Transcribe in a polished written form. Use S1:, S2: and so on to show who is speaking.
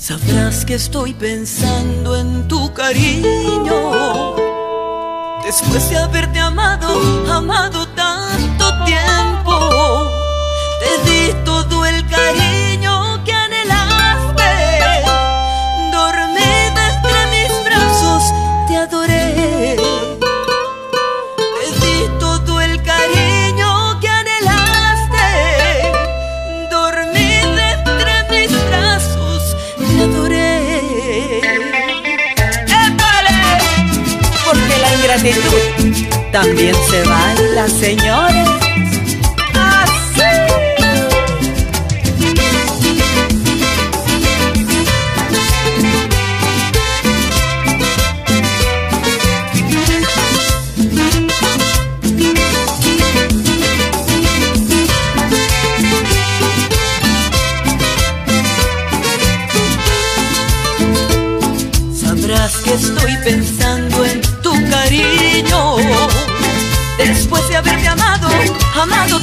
S1: Sabrás que estoy pensando en tu cariño, después de haberte amado, amado tanto tiempo. Te di todo el cariño que anhelaste, dormida entre mis brazos te adoré. Te di todo el cariño que anhelaste, dormida entre mis brazos te adoré. ¡Épale! Porque la ingratitud también se baila, señores. Sabrás que estoy pensando en tu cariño, después de haberte amado, amado